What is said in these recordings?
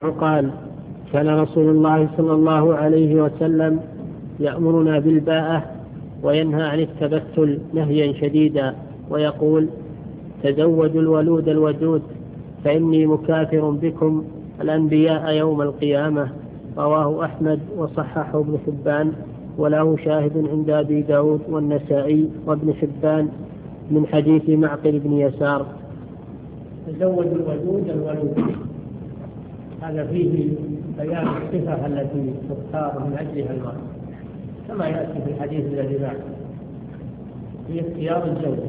قال: كان رسول الله صلى الله عليه وسلم يأمرنا بالباءة وينهى عن التبتل نهيا شديدا، ويقول: تزوجوا الولود الودود فإني مكافر بكم الأنبياء يوم القيامة. رواه أحمد وصححه ابن حبان، وله شاهد عند أبي داود والنسائي وابن حبان من حديث معقل بن يسار. تزوج الودود الولود، هذا فيه بيان الصفة التي تختار من أجلها المرأة كما يأتي في الحديث الذي بعده، هي اختيار الزوجة.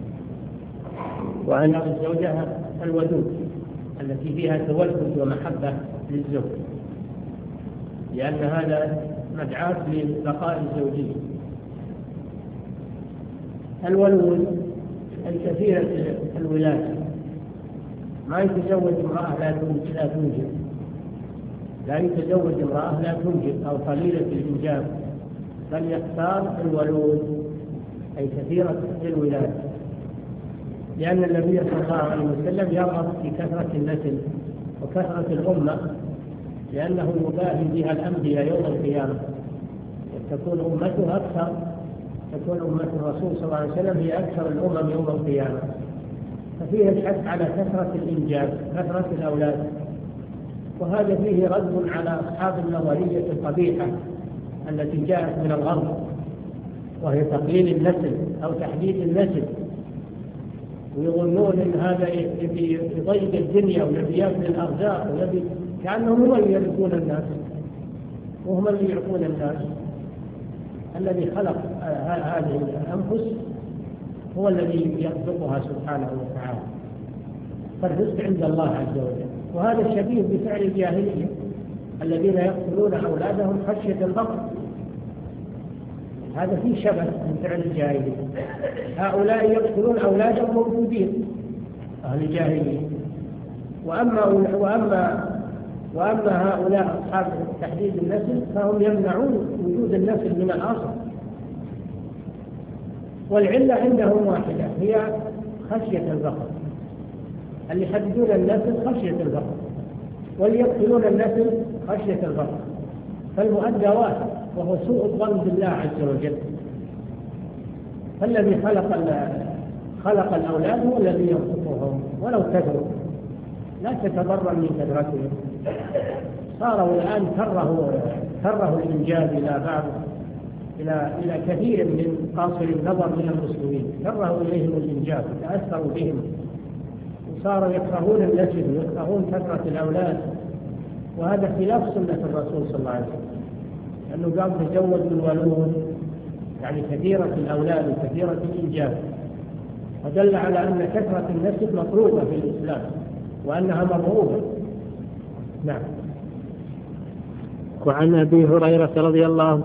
وعن الزوجة الودود التي فيها تودد ومحبة للزوج، لأن هذا مدعاة لبقاء الزوجية. الولود الكثيرة الولادة، ما يتزوج امرأة لا يتزوج امرأة لا تنجب أو قليلة الإنجاب، بل يختار الولود أي كثيرة الولادة، لأن النبي صلى الله عليه وسلم يرغب في كثرة النسل وكثرة الأمة، لأنه يباهي بها الأنبياء يوم القيامة، تكون أمته أكثر، تكون أمة الرسول صلى الله عليه وسلم هي أكثر الأمم يوم القيامة، ففيها الحث على كثرة الإنجاب، كثرة الأولاد. وهذا فيه رد على أصحاب النظرية القبيحة التي جاءت من الغرب، وهي تقليل النسل أو تحديد النسل، ويظنون أن هذا يضيق الدنيا ويبي يأكل الأرزاق ويبي، كأنهم هم اللي يرزقون الناس وهم اللي يعطون الناس. الذي خلق هذه الأنفس هو الذي يرزقها سبحانه وتعالى، فالرزق عند الله عز وجل. وهذا الشبيه بفعل الجاهلية الذين يقتلون أولادهم خشية الفقر، هذا فيه شبه من فعل الجاهلية. هؤلاء يقتلون أولادهم موجودين أهل الجاهلية، وأما هؤلاء أصحاب تحديد النسل فهم يمنعون وجود النسل من الأصل، والعلة عندهم واحدة هي خشية الفقر. اللي يحددون النسل خشية الفقر، واللي يقتلون النسل خشية الفقر، فالمؤدى واحد وهو سوء الظن بالله عز وجل. فالذي خلق الأولاد هو الذي يرزقهم ولو كثروا، لا تتضرر من كثرتهم. صاروا الآن كره الإنجاب إلى كثير من قاصر النظر من المسلمين، كرهوا إليهم الإنجاب، تأثروا بهم، وصاروا يكرهون النسل ويكرهون كثرة الأولاد، وهذا خلاف سنة الرسول صلى الله عليه وسلم، لأنه قال تزوج الولود يعني كثيرة الأولاد وكثيرة الإنجاب، ودل على أن كثرة النسل مطلوبة في الإسلام وأنها مرغوبة. نعم. وعن أبي هريرة رضي الله